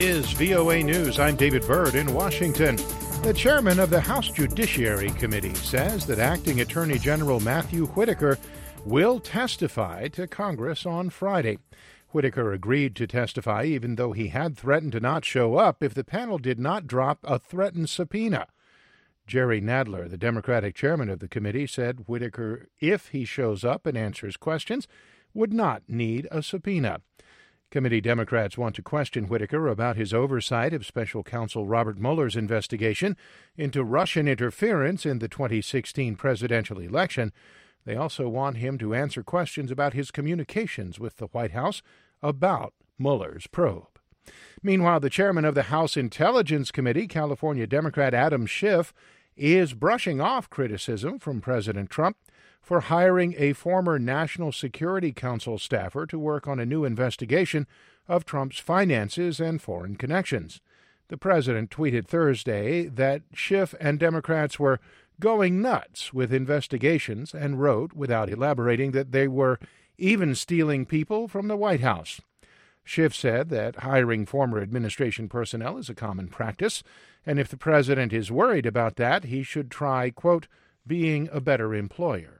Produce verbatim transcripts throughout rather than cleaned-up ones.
Is V O A News. I'm David Byrd in Washington. The chairman of the House Judiciary Committee says that Acting Attorney General Matthew Whitaker will testify to Congress on Friday. Whitaker agreed to testify even though he had threatened to not show up if the panel did not drop a threatened subpoena. Jerry Nadler, the Democratic chairman of the committee, said Whitaker, if he shows up and answers questions, would not need a subpoena. Committee Democrats want to question Whitaker about his oversight of special counsel Robert Mueller's investigation into Russian interference in the twenty sixteen presidential election. They also want him to answer questions about his communications with the White House about Mueller's probe. Meanwhile, the chairman of the House Intelligence Committee, California Democrat Adam Schiff, is brushing off criticism from President Trump for hiring a former National Security Council staffer to work on a new investigation of Trump's finances and foreign connections. The president tweeted Thursday that Schiff and Democrats were going nuts with investigations and wrote, without elaborating, that they were even stealing people from the White House. Schiff said that hiring former administration personnel is a common practice, and if the president is worried about that, he should try, quote, being a better employer.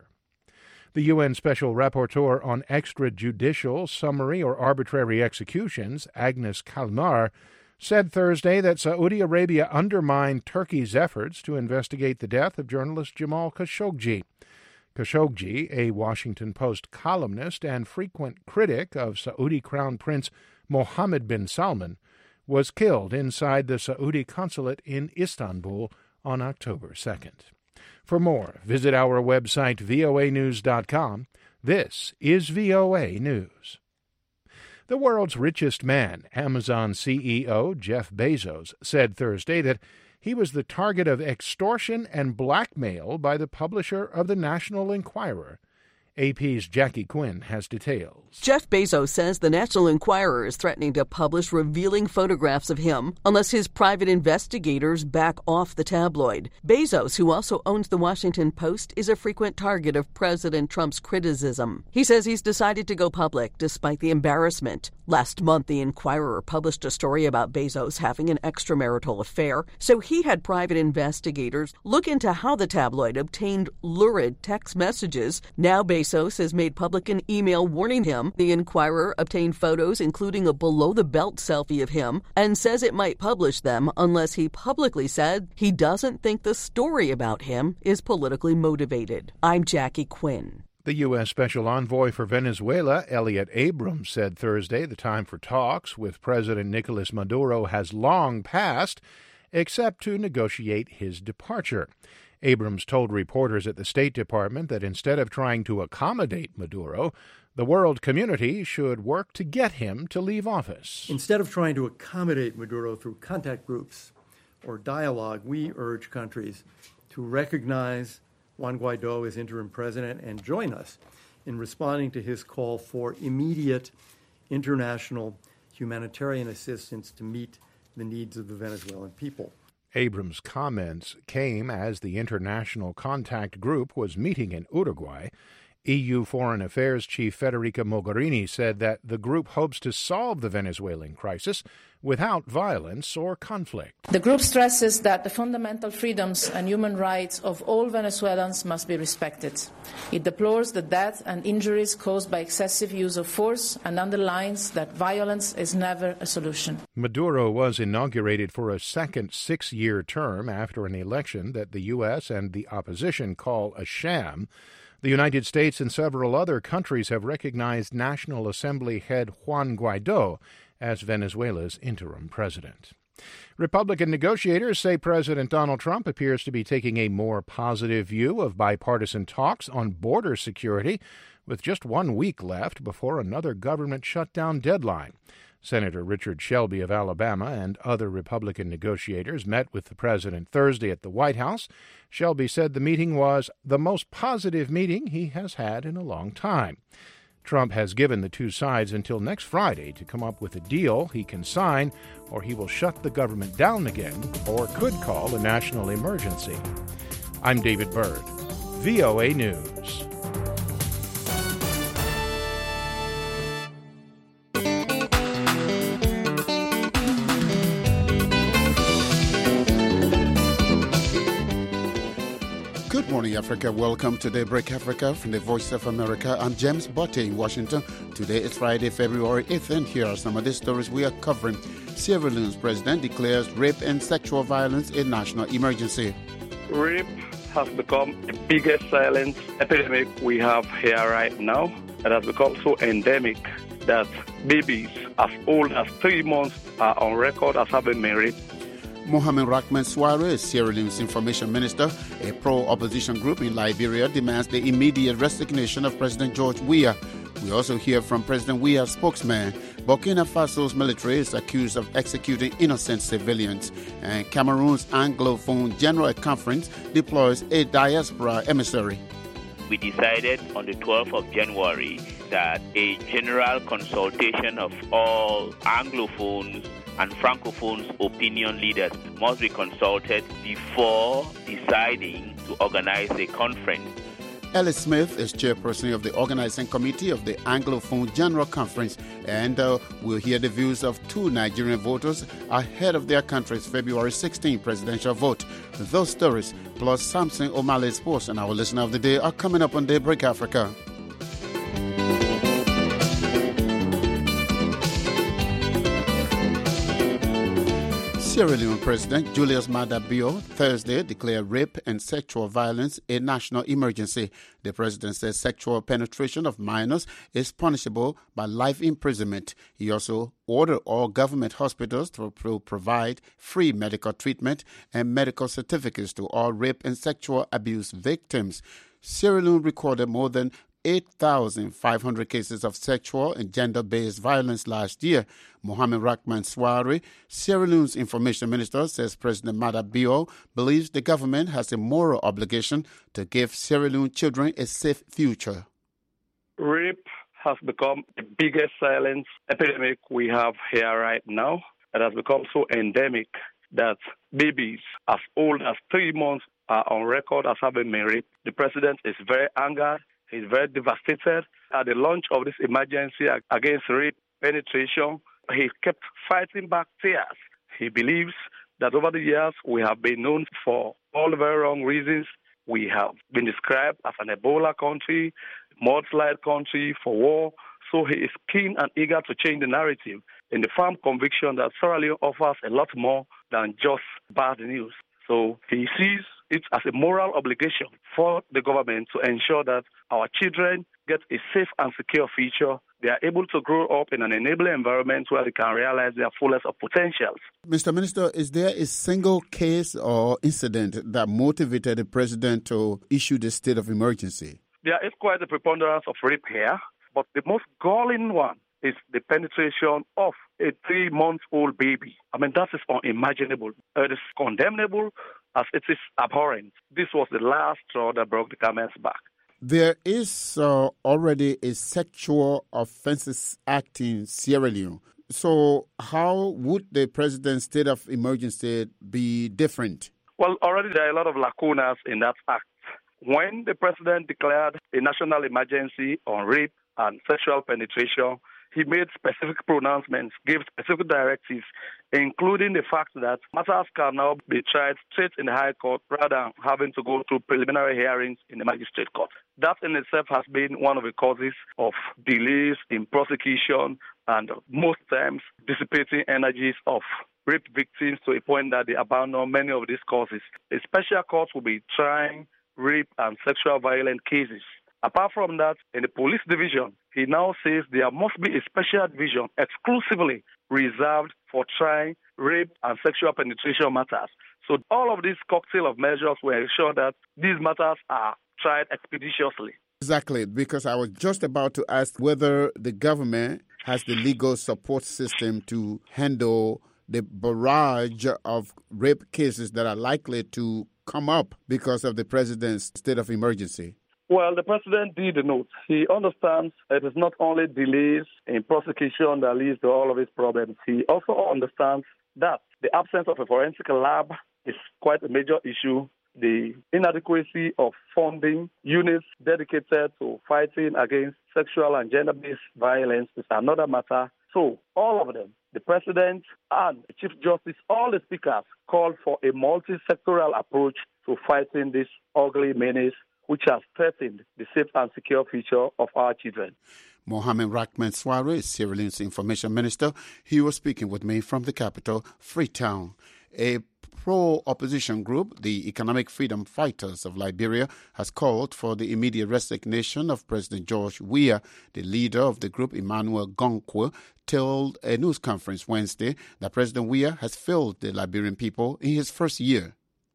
The U N Special Rapporteur on Extrajudicial, Summary, or Arbitrary Executions, Agnes Kalmar, said Thursday that Saudi Arabia undermined Turkey's efforts to investigate the death of journalist Jamal Khashoggi. Khashoggi, a Washington Post columnist and frequent critic of Saudi Crown Prince Mohammed bin Salman, was killed inside the Saudi consulate in Istanbul on October second. For more, visit our website, V O A news dot com. This is V O A News. The world's richest man, Amazon C E O Jeff Bezos, said Thursday that he was the target of extortion and blackmail by the publisher of the National Enquirer. A P's Jackie Quinn has details. Jeff Bezos says the National Enquirer is threatening to publish revealing photographs of him unless his private investigators back off the tabloid. Bezos, who also owns the Washington Post, is a frequent target of President Trump's criticism. He says he's decided to go public despite the embarrassment. Last month, the Enquirer published a story about Bezos having an extramarital affair, so he had private investigators look into how the tabloid obtained lurid text messages. Now Bezos has made public an email warning him. The Enquirer obtained photos, including a below-the-belt selfie of him, and says it might publish them unless he publicly said he doesn't think the story about him is politically motivated. I'm Jackie Quinn. The U S. Special Envoy for Venezuela, Elliot Abrams, said Thursday the time for talks with President Nicolas Maduro has long passed, except to negotiate his departure. Abrams told reporters at the State Department that instead of trying to accommodate Maduro, the world community should work to get him to leave office. Instead of trying to accommodate Maduro through contact groups or dialogue, we urge countries to recognize Juan Guaido as interim president and join us in responding to his call for immediate international humanitarian assistance to meet the needs of the Venezuelan people. Abrams' comments came as the International Contact Group was meeting in Uruguay. E U Foreign Affairs Chief Federica Mogherini said that the group hopes to solve the Venezuelan crisis without violence or conflict. The group stresses that the fundamental freedoms and human rights of all Venezuelans must be respected. It deplores the death and injuries caused by excessive use of force and underlines that violence is never a solution. Maduro was inaugurated for a second six-year term after an election that the U S and the opposition call a sham. The United States and several other countries have recognized National Assembly head Juan Guaido as Venezuela's interim president. Republican negotiators say President Donald Trump appears to be taking a more positive view of bipartisan talks on border security, with just one week left before another government shutdown deadline. Senator Richard Shelby of Alabama and other Republican negotiators met with the president Thursday at the White House. Shelby said the meeting was the most positive meeting he has had in a long time. Trump has given the two sides until next Friday to come up with a deal he can sign, or he will shut the government down again or could call a national emergency. I'm David Byrd, V O A News. morning, Africa. Welcome to Daybreak Africa from the Voice of America. I'm James Botte in Washington. Today is Friday, February eighth, and here are some of the stories we are covering. Sierra Leone's president declares rape and sexual violence a national emergency. Rape has become the biggest silent epidemic we have here right now. It has become so endemic that babies as old as three months are on record as having been raped. Mohamed Rahman Souare is Sierra Leone's information minister. A pro-opposition group in Liberia demands the immediate resignation of President George Weah. We also hear from President Weah's spokesman. Burkina Faso's military is accused of executing innocent civilians. And Cameroon's Anglophone General Conference deploys a diaspora emissary. We decided on the twelfth of January that a general consultation of all Anglophones and Francophones opinion leaders must be consulted before deciding to organize a conference. Ellis Smith is chairperson of the organizing committee of the Anglophone General Conference, and uh, we'll hear the views of two Nigerian voters ahead of their country's February sixteenth presidential vote. Those stories, plus Samson O'Malley's Sports and our listener of the day, are coming up on Daybreak Africa. Sierra Leone President Julius Maada Bio Thursday declared rape and sexual violence a national emergency. The president says sexual penetration of minors is punishable by life imprisonment. He also ordered all government hospitals to provide free medical treatment and medical certificates to all rape and sexual abuse victims. Sierra Leone recorded more than eight thousand five hundred cases of sexual and gender-based violence last year. Mohamed Rahman Souare, Sierra Leone's information minister, says President Maada Bio believes the government has a moral obligation to give Sierra Leone children a safe future. Rape has become the biggest silent epidemic we have here right now. It has become so endemic that babies as old as three months are on record as having been raped. The president is very angered. He's very devastated. At the launch of this emergency against rape penetration, he kept fighting back tears. He believes that over the years we have been known for all the very wrong reasons. We have been described as an Ebola country, mudslide country for war. So he is keen and eager to change the narrative in the firm conviction that Sierra Leone offers a lot more than just bad news. So he sees it as a moral obligation for the government to ensure that our children get a safe and secure future. They are able to grow up in an enabling environment where they can realize their fullest of potentials. Mister Minister, is there a single case or incident that motivated the president to issue the state of emergency? There is quite a preponderance of rape here, but the most galling one is the penetration of a three-month-old baby. I mean, that is unimaginable. It is condemnable as it is abhorrent. This was the last straw that broke the camel's back. There is uh, already a Sexual Offences Act in Sierra Leone. So how would the president's state of emergency be different? Well, already there are a lot of lacunas in that act. When the president declared a national emergency on rape and sexual penetration, he made specific pronouncements, gave specific directives, including the fact that matters can now be tried straight in the High Court rather than having to go through preliminary hearings in the Magistrate Court. That in itself has been one of the causes of delays in prosecution and most times dissipating energies of rape victims to a point that they abandon many of these causes. A special court will be trying rape and sexual violence cases. Apart from that, in the police division, he now says there must be a special division exclusively reserved for trying rape and sexual penetration matters. So all of these cocktail of measures will ensure that these matters are tried expeditiously. Exactly, because I was just about to ask whether the government has the legal support system to handle the barrage of rape cases that are likely to come up because of the president's state of emergency. Well, the president did note. He understands it is not only delays in prosecution that leads to all of these problems. He also understands that the absence of a forensic lab is quite a major issue. The inadequacy of funding units dedicated to fighting against sexual and gender-based violence is another matter. So all of them, the president and the Chief Justice, all the speakers called for a multi-sectoral approach to fighting this ugly menace which has threatened the safe and secure future of our children. Mohamed Rahman Suare is Sierra Leone's information minister. He was speaking with me from the capital, Freetown. A pro-opposition group, the Economic Freedom Fighters of Liberia, has called for the immediate resignation of President George Weah. The leader of the group, Emmanuel Gonkwe, told a news conference Wednesday that President Weah has failed the Liberian people in his first year.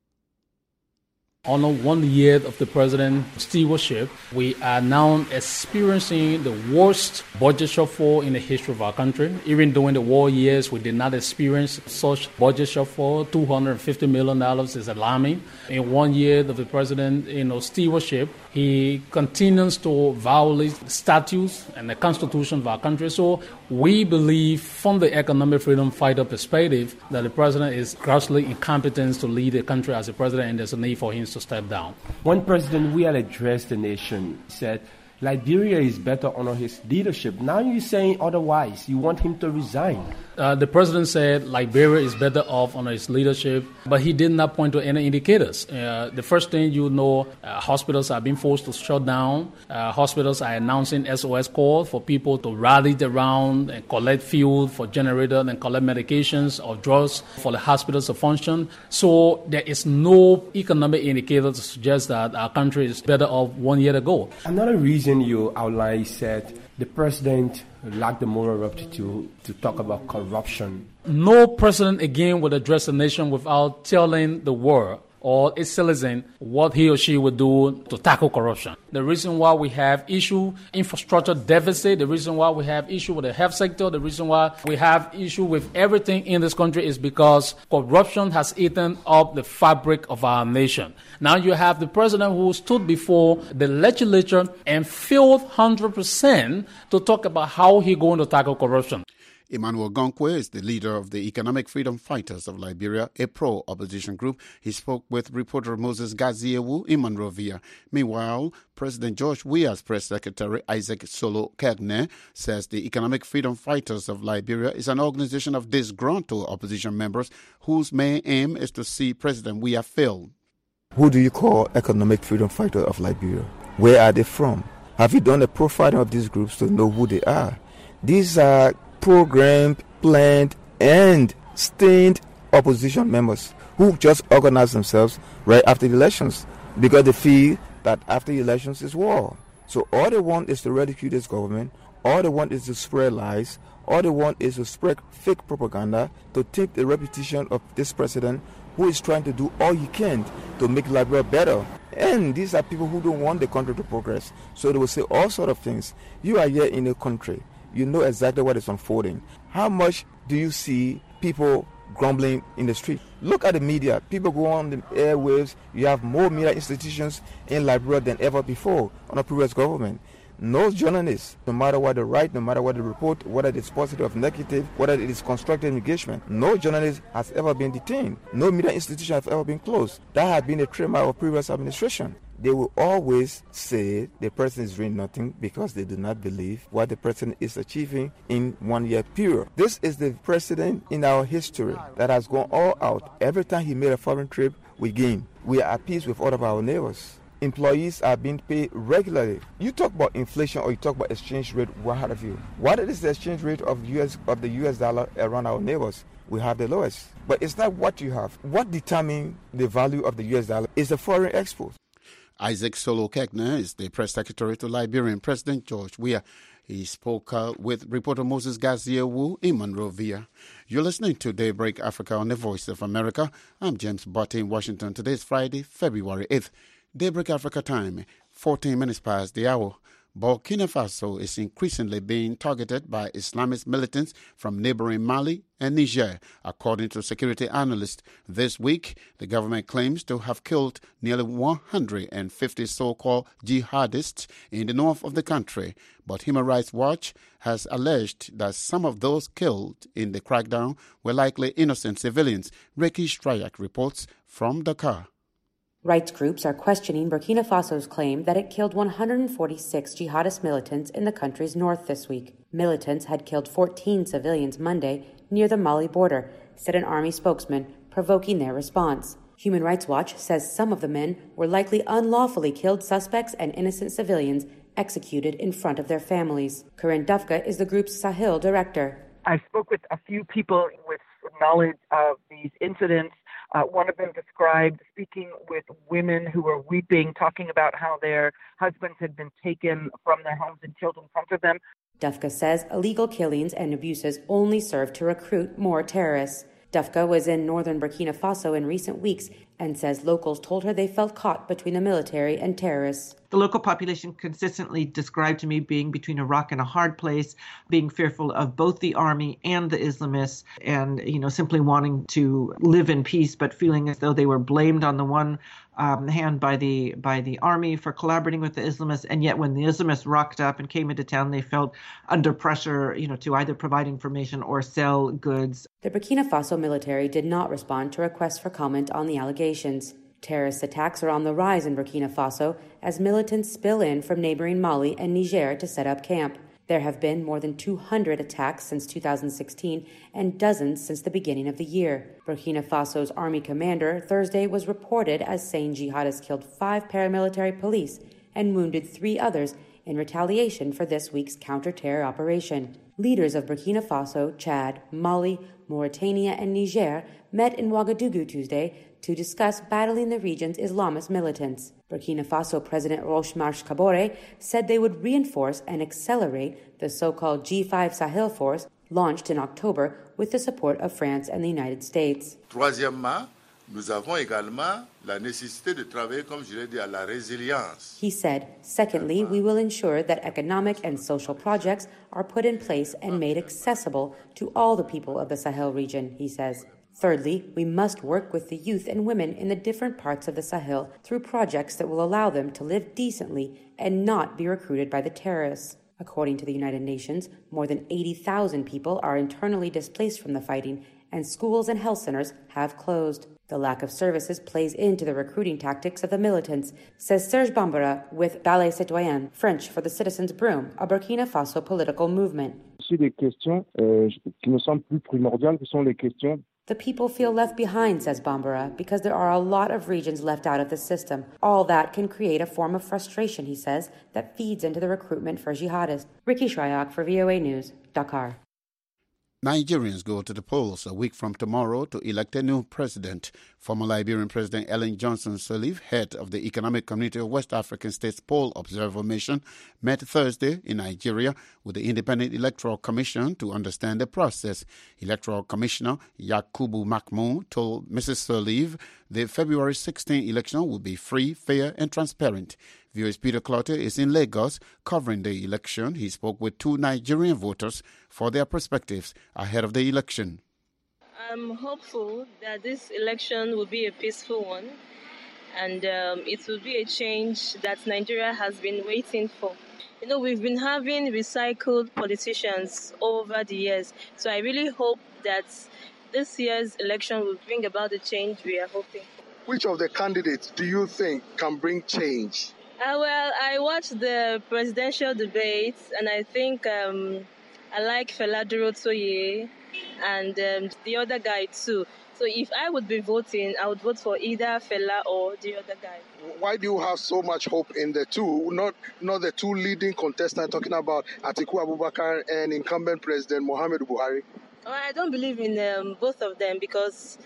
On one year of the president's stewardship, we are now experiencing the worst budget shortfall in the history of our country. Even during the war years, we did not experience such budget shortfall. two hundred fifty million dollars is alarming. In one year of the president's you know, stewardship, he continues to violate the statutes and the constitution of our country. So we believe, from the economic freedom fighter perspective, that the president is grossly incompetent to lead the country as a president, and there's a need for him to step down. When President Weah addressed the nation, he said, Liberia is better under his leadership. Now you're saying otherwise. You want him to resign. Uh, the president said Liberia is better off under his leadership, but he did not point to any indicators. Uh, the first thing you know, uh, hospitals are being forced to shut down. Uh, hospitals are announcing S O S calls for people to rally around and collect fuel for generators and collect medications or drugs for the hospitals to function. So there is no economic indicator to suggest that our country is better off one year ago. Another reason you outlined said the president lacked the moral rectitude to talk about corruption. No president again would address the nation without telling the world or its citizen what he or she would do to tackle corruption. The reason why we have issue infrastructure deficit, the reason why we have issue with the health sector, the reason why we have issue with everything in this country is because corruption has eaten up the fabric of our nation. Now you have the president who stood before the legislature and failed one hundred percent to talk about how he's going to tackle corruption. Emmanuel Gonkwe is the leader of the Economic Freedom Fighters of Liberia, a pro-opposition group. He spoke with reporter Moses Gaziewu in Monrovia. Meanwhile, President George Weah's press secretary, Isaac Solo Kegne, says the Economic Freedom Fighters of Liberia is an organization of disgruntled opposition members whose main aim is to see President Weah fail. Who do you call Economic Freedom Fighters of Liberia? Where are they from? Have you done a profiling of these groups to know who they are? These are programmed, planned, and stained opposition members who just organize themselves right after the elections because they feel that after the elections is war. So all they want is to ridicule this government, all they want is to spread lies, all they want is to spread fake propaganda to take the reputation of this president who is trying to do all he can to make Liberia better. And these are people who don't want the country to progress. So they will say all sorts of things. You are here in a country. You know exactly what is unfolding. How much do you see people grumbling in the street? Look at the media. People go on the airwaves. You have more media institutions in Liberia than ever before on a previous government. No journalists, no matter what they write, no matter what they report, whether it is positive or negative, whether it is constructive engagement, no journalist has ever been detained. No media institution has ever been closed. That has been a trademark of previous administration. They will always say the president is doing nothing because they do not believe what the president is achieving in one year period. This is the president in our history that has gone all out. Every time he made a foreign trip, we gain. We are at peace with all of our neighbors. Employees are being paid regularly. You talk about inflation or you talk about exchange rate, what have you. What is the exchange rate of U S of the U S dollar around our neighbors? We have the lowest. But it's not what you have. What determines the value of the U S dollar is the foreign export. Isaac Solo Kegne is the press secretary to Liberian President George Weah. He spoke uh, with reporter Moses Gaziewu in Monrovia. You're listening to Daybreak Africa on the Voice of America. I'm James Botte in Washington. Today is Friday, February eighth. Daybreak Africa time, fourteen minutes past the hour. Burkina Faso is increasingly being targeted by Islamist militants from neighboring Mali and Niger, according to security analysts. This week, the government claims to have killed nearly one hundred fifty so-called jihadists in the north of the country. But Human Rights Watch has alleged that some of those killed in the crackdown were likely innocent civilians. Ricky Strayak reports from Dakar. Rights groups are questioning Burkina Faso's claim that it killed one hundred forty-six jihadist militants in the country's north this week. Militants had killed fourteen civilians Monday near the Mali border, said an army spokesman, provoking their response. Human Rights Watch says some of the men were likely unlawfully killed suspects and innocent civilians executed in front of their families. Corinne Dufka is the group's Sahel director. I spoke with a few people with knowledge of these incidents. Uh, one of them described speaking with women who were weeping, talking about how their husbands had been taken from their homes and killed in front of them. Dufka says illegal killings and abuses only serve to recruit more terrorists. Dufka was in northern Burkina Faso in recent weeks and says locals told her they felt caught between the military and terrorists. The local population consistently described to me being between a rock and a hard place, being fearful of both the army and the Islamists, and, you know, simply wanting to live in peace, but feeling as though they were blamed on the one um, hand by the by the army for collaborating with the Islamists, and yet when the Islamists rocked up and came into town, they felt under pressure, you know, to either provide information or sell goods. The Burkina Faso military did not respond to requests for comment on the allegations. Terrorist attacks are on the rise in Burkina Faso as militants spill in from neighboring Mali and Niger to set up camp. There have been more than two hundred attacks since two thousand sixteen and dozens since the beginning of the year. Burkina Faso's army commander Thursday was reported as saying jihadists killed five paramilitary police and wounded three others in retaliation for this week's counter-terror operation. Leaders of Burkina Faso, Chad, Mali, Mauritania, and Niger met in Ouagadougou Tuesday to discuss battling the region's Islamist militants. Burkina Faso President Roch-Marc Kabore said they would reinforce and accelerate the so-called G five Sahel force launched in October with the support of France and the United States. Troisièmement, nous avons également la nécessité de travailler, comme je l'ai dit, à la résilience. He said, secondly, we will ensure that economic and social projects are put in place and made accessible to all the people of the Sahel region, he says. Thirdly, we must work with the youth and women in the different parts of the Sahel through projects that will allow them to live decently and not be recruited by the terrorists. According to the United Nations, more than eighty thousand people are internally displaced from the fighting, and schools and health centers have closed. The lack of services plays into the recruiting tactics of the militants, says Serge Bambara with Ballet Citoyen, French for the Citizens' Broom, a Burkina Faso political movement. The people feel left behind, says Bambara, because there are a lot of regions left out of the system. All that can create a form of frustration, he says, that feeds into the recruitment for jihadists. Ricky Shryock for V O A News, Dakar. Nigerians go to the polls a week from tomorrow to elect a new president. Former Liberian President Ellen Johnson Sirleaf, head of the Economic Community of West African States Poll Observer Mission, met Thursday in Nigeria with the Independent Electoral Commission to understand the process. Electoral Commissioner Yakubu Makmu told Missus Sirleaf the February sixteenth election will be free, fair, and transparent. V O A's Peter Clotter is in Lagos covering the election. He spoke with two Nigerian voters for their perspectives ahead of the election. I'm hopeful that this election will be a peaceful one, and um, it will be a change that Nigeria has been waiting for. You know, we've been having recycled politicians over the years, so I really hope that this year's election will bring about the change we are hoping for. Which of the candidates do you think can bring change? Uh, well, I watched the presidential debates, and I think um, I like Fela Durotoye and um, the other guy too. So if I would be voting, I would vote for either Fela or the other guy. Why do you have so much hope in the two, not not the two leading contestants, talking about Atiku Abubakar and incumbent President Muhammadu Buhari? Well, I don't believe in um, both of them because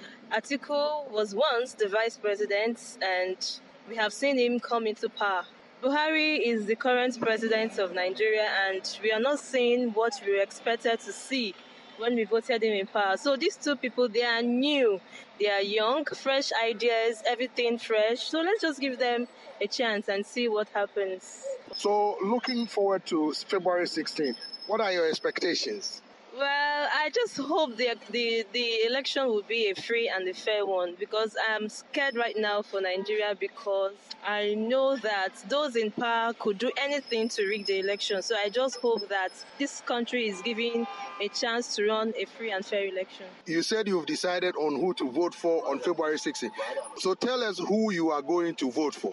Atiku was once the vice president and we have seen him come into power. Buhari is the current president of Nigeria, and we are not seeing what we were expected to see when we voted him in power. So these two people, they are new, they are young, fresh ideas, everything fresh. So let's just give them a chance and see what happens. So looking forward to February sixteenth, what are your expectations? Well, I just hope the, the the election will be a free and a fair one, because I'm scared right now for Nigeria because I know that those in power could do anything to rig the election. So I just hope that this country is given a chance to run a free and fair election. You said you've decided on who to vote for on February sixteenth. So tell us who you are going to vote for.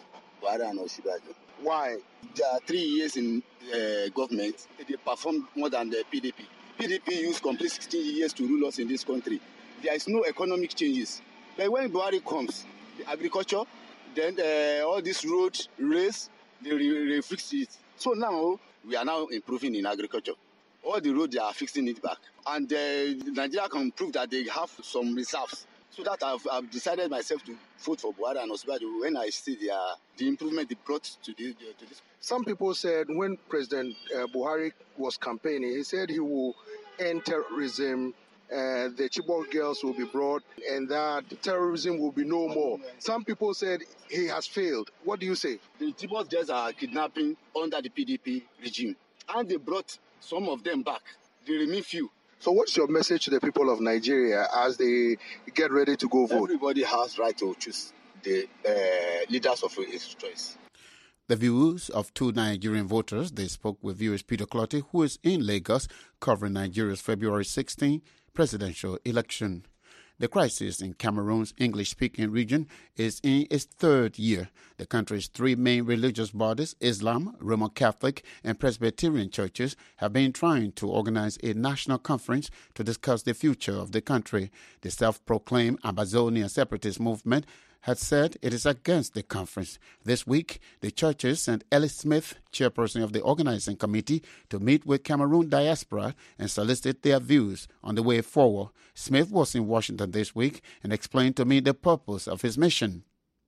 Why? There are three years in uh, government. They performed more than the P D P. P D P used complete sixteen years to rule us in this country. There is no economic changes. But when Buhari comes, the agriculture, then uh, all this road race, they re- refix it. So now we are now improving in agriculture. All the roads, they are fixing it back. And uh, Nigeria can prove that they have some reserves. So that I've, I've decided myself to vote for Buhari and Osinbajo when I see the, uh, the improvement they brought to this, uh, to this. Some people said when President uh, Buhari was campaigning, he said he will end terrorism, uh, the Chibok girls will be brought, and that terrorism will be no more. Some people said he has failed. What do you say? The Chibok girls are kidnapping under the P D P regime, and they brought some of them back. They remain few. So what's your message to the people of Nigeria as they get ready to go vote? Everybody has right to choose the uh, leaders of his choice. The views of two Nigerian voters. They spoke with viewers Peter Clotty, who is in Lagos, covering Nigeria's February sixteenth presidential election. The crisis in Cameroon's English-speaking region is in its third year. The country's three main religious bodies, Islam, Roman Catholic, and Presbyterian churches, have been trying to organize a national conference to discuss the future of the country. The self-proclaimed Ambazonia separatist movement had said it is against the conference. This week, the churches sent Ellis Smith, chairperson of the organizing committee, to meet with Cameroon diaspora and solicit their views on the way forward. Smith was in Washington this week and explained to me the purpose of his mission.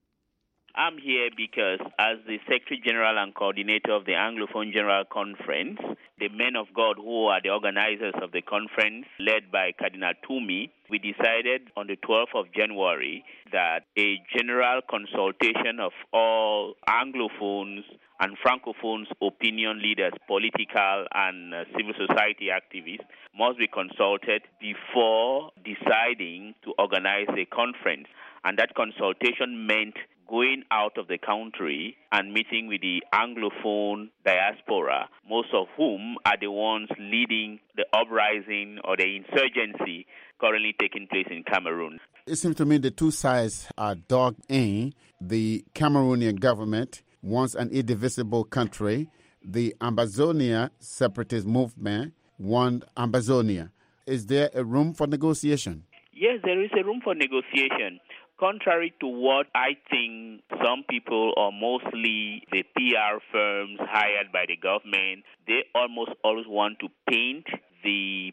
I'm here because as the Secretary General and Coordinator of the Anglophone General Conference, the men of God who are the organizers of the conference, led by Cardinal Toomey, we decided on the twelfth of January that a general consultation of all Anglophones and Francophones opinion leaders, political and uh, civil society activists, must be consulted before deciding to organize a conference. And that consultation meant going out of the country and meeting with the Anglophone diaspora, most of whom are the ones leading the uprising or the insurgency currently taking place in Cameroon. It seems to me the two sides are dug in. The Cameroonian government wants an indivisible country. The Ambazonia separatist movement wants Ambazonia. Is there a room for negotiation? Yes, there is a room for negotiation. Contrary to what I think some people, or mostly the P R firms hired by the government, they almost always want to paint the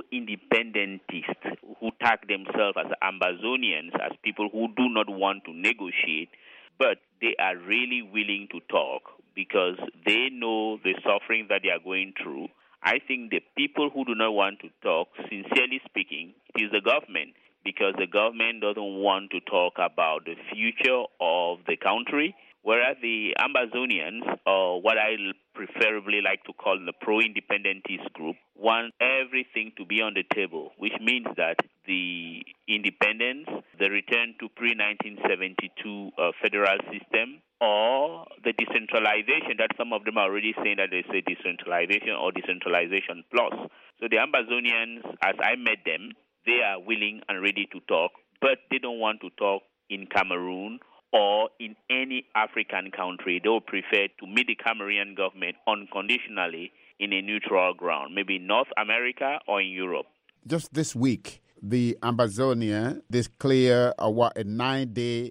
pro-independentists who tag themselves as Ambazonians as people who do not want to negotiate, but they are really willing to talk because they know the suffering that they are going through. I think the people who do not want to talk, sincerely speaking, it is the government, because the government doesn't want to talk about the future of the country, whereas the Ambazonians, or what I preferably like to call the pro-independentist group, want everything to be on the table, which means that the independence, the return to pre nineteen seventy-two uh, federal system, or the decentralization that some of them are already saying that they say decentralization or decentralization plus. So the Ambazonians, as I met them, they are willing and ready to talk, but they don't want to talk in Cameroon or in any African country. They will prefer to meet the Cameroonian government unconditionally in a neutral ground, maybe in North America or in Europe. Just this week, the Ambazonia declared a, what, a nine-day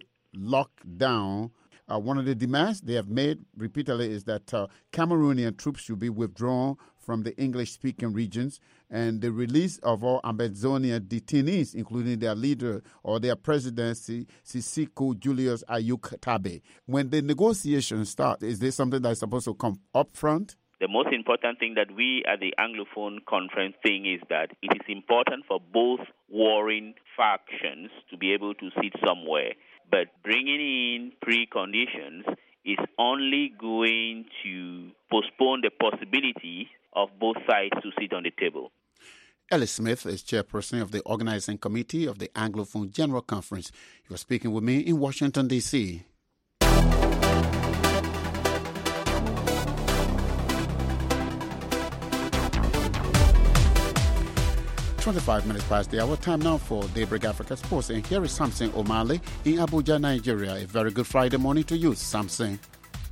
lockdown. Uh, one of the demands they have made repeatedly is that uh, Cameroonian troops should be withdrawn from the English-speaking regions and the release of all Ambazonia detainees, including their leader or their president, Sisiko Julius Ayuk Tabe. When the negotiations start, is this something that's supposed to come up front? The most important thing that we at the Anglophone Conference think is that it is important for both warring factions to be able to sit somewhere. But bringing in preconditions is only going to postpone the possibility of both sides to sit on the table. Ellis Smith is chairperson of the organizing committee of the Anglophone General Conference. You are speaking with me in Washington, D C twenty-five minutes past the hour. Time now for Daybreak Africa Sports. And here is Samson O'Malley in Abuja, Nigeria. A very good Friday morning to you, Samson.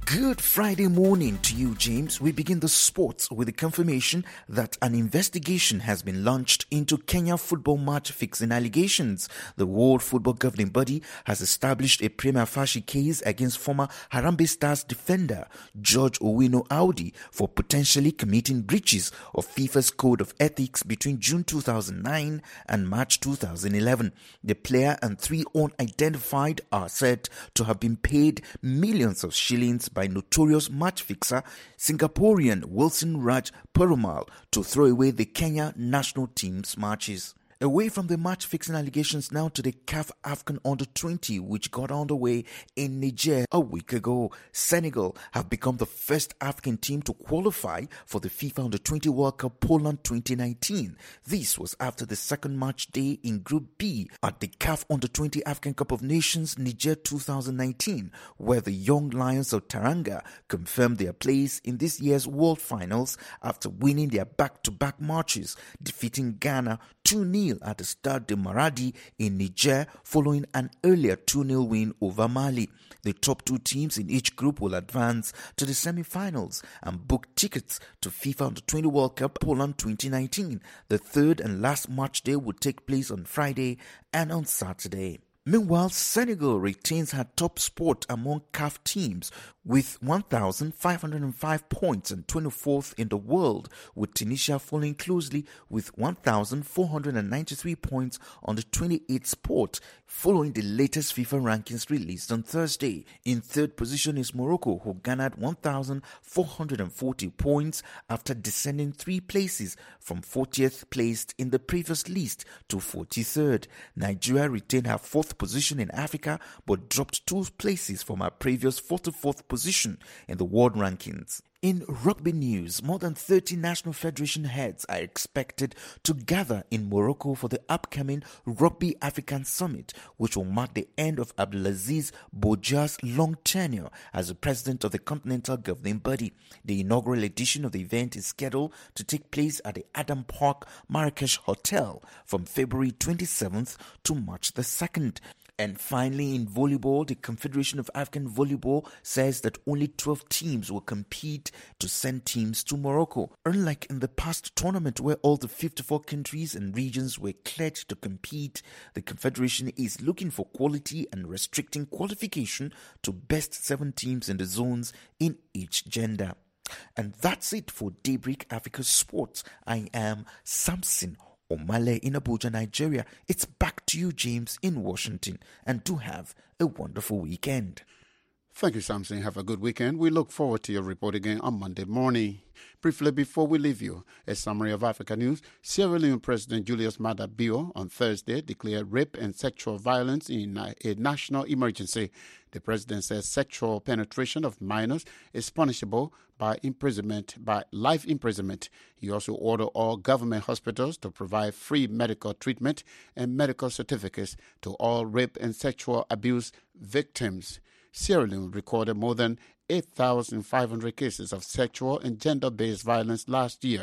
Good Friday morning to you, James. We begin the sports with the confirmation that an investigation has been launched into Kenya football match fixing allegations. The World Football Governing Body has established a prima facie case against former Harambee Stars defender George Owino Audi for potentially committing breaches of FIFA's Code of Ethics between June two thousand nine and March two thousand eleven. The player and three unidentified are said to have been paid millions of shillings by notorious match fixer Singaporean Wilson Raj Perumal to throw away the Kenya national team's matches. Away from the match-fixing allegations now to the C A F African under twenty, which got underway in Niger a week ago. Senegal have become the first African team to qualify for the FIFA under twenty World Cup Poland twenty nineteen. This was after the second match day in Group B at the C A F under twenty African Cup of Nations Niger two thousand nineteen, where the Young Lions of Teranga confirmed their place in this year's World Finals after winning their back-to-back matches, defeating Ghana two nil at the Stade de Maradi in Niger following an earlier two nil win over Mali. The top two teams in each group will advance to the semi-finals and book tickets to FIFA under twenty World Cup Poland twenty nineteen. The third and last match day will take place on Friday and on Saturday. Meanwhile, Senegal retains her top spot among C A F teams with one thousand five hundred five points and twenty-fourth in the world, with Tunisia following closely with one thousand four hundred ninety-three points on the twenty-eighth spot, following the latest FIFA rankings released on Thursday. In third position is Morocco, who garnered one thousand four hundred forty points after descending three places from fortieth placed in the previous list to forty-third. Nigeria retained her fourth position in Africa but dropped two places from her previous forty-fourth position in the world rankings. In rugby news, more than thirty national federation heads are expected to gather in Morocco for the upcoming Rugby African Summit, which will mark the end of Abdelaziz Boja's long tenure as the president of the Continental Governing Body. The inaugural edition of the event is scheduled to take place at the Adam Park Marrakesh Hotel from February twenty-seventh to March the second. And finally, in volleyball, the Confederation of African Volleyball says that only twelve teams will compete to send teams to Morocco. Unlike in the past tournament where all the fifty-four countries and regions were cleared to compete, the Confederation is looking for quality and restricting qualification to best seven teams in the zones in each gender. And that's it for Daybreak Africa Sports. I am Samson Omale in Abuja, Nigeria. It's back to you, James, in Washington. And do have a wonderful weekend. Thank you, Samson. Have a good weekend. We look forward to your report again on Monday morning. Briefly, before we leave you, a summary of Africa news. Sierra Leone President Julius Maada Bio on Thursday declared rape and sexual violence in a national emergency. The president says sexual penetration of minors is punishable by imprisonment, by life imprisonment. He also ordered all government hospitals to provide free medical treatment and medical certificates to all rape and sexual abuse victims. Sierra Leone recorded more than eight thousand five hundred cases of sexual and gender-based violence last year.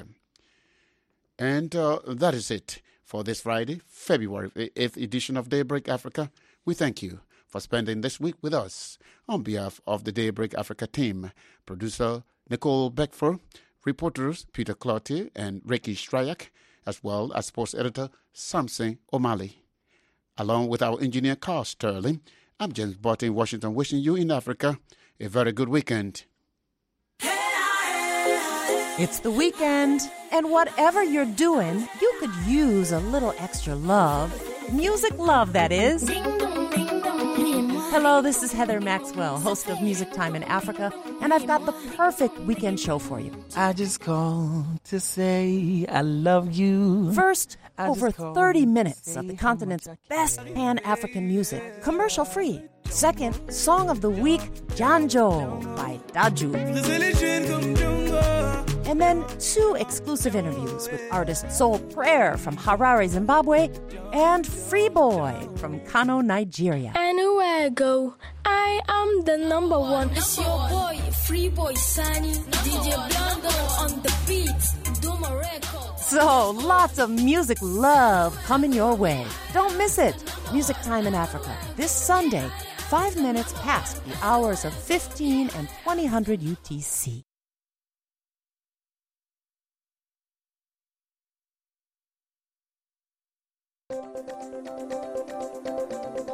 And uh, that is it for this Friday, February eighth edition of Daybreak Africa. We thank you for spending this week with us. On behalf of the Daybreak Africa team, producer Nicole Beckford, reporters Peter Cloutier and Ricky Stryak, as well as sports editor Samson Omale. Along with our engineer Carl Sterling, I'm James Bott in Washington, wishing you in Africa a very good weekend. It's the weekend, and whatever you're doing, you could use a little extra love. Music love, that is. Hello, this is Heather Maxwell, host of Music Time in Africa, and I've got the perfect weekend show for you. I just called to say I love you. First, I over to thirty minutes of the continent's best Pan-African music, commercial-free. Second, Song of the Week, Janjo by Daju. And then two exclusive interviews with artist Soul Prayer from Harare, Zimbabwe, and Free Boy from Kano, Nigeria. Anywhere I go, I am the number one. It's your boy, Free Boy Sunny, D J Blondo on the beat, Duma Records. So, lots of music love coming your way. Don't miss it. Music Time in Africa, this Sunday five minutes past the hours of fifteen and twenty hundred U T C.